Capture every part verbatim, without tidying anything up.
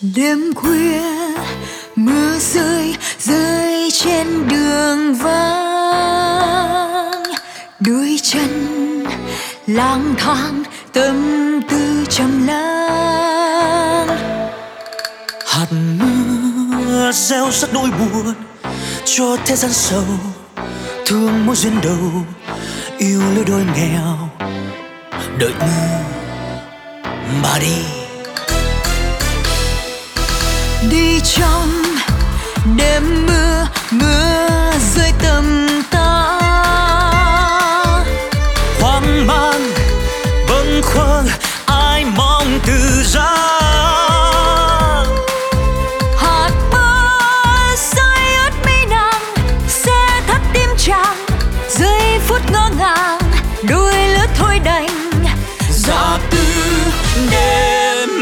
Đêm khuya mưa rơi rơi trên đường vắng, đôi chân lang thang tâm tư trầm lắng. Hạt mưa gieo rắc nỗi buồn cho thế gian sầu, thương mối duyên đầu yêu lứa đôi nghèo. Đợi mưa mà đi, đi trong đêm mưa, mưa rơi tầm tã. hoang mang bâng khuâng ai mong từ ra. Hạt mưa rơi ướt mi nàng, sẽ thắt tim chàng. Giây phút ngỡ ngàng, đôi lứa thôi đành Dạ từ đêm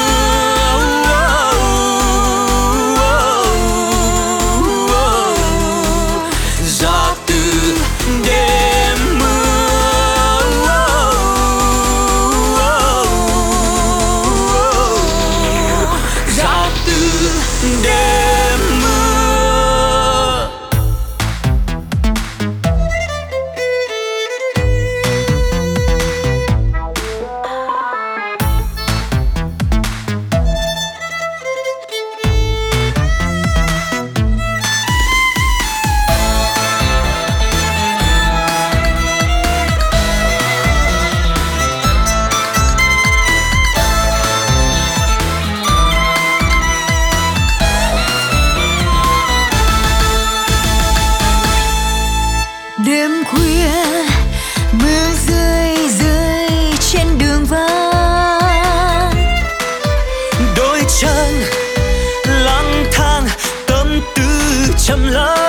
đêm khuya mưa rơi rơi trên đường vắng, đôi chân lang thang tâm tư trầm lắng.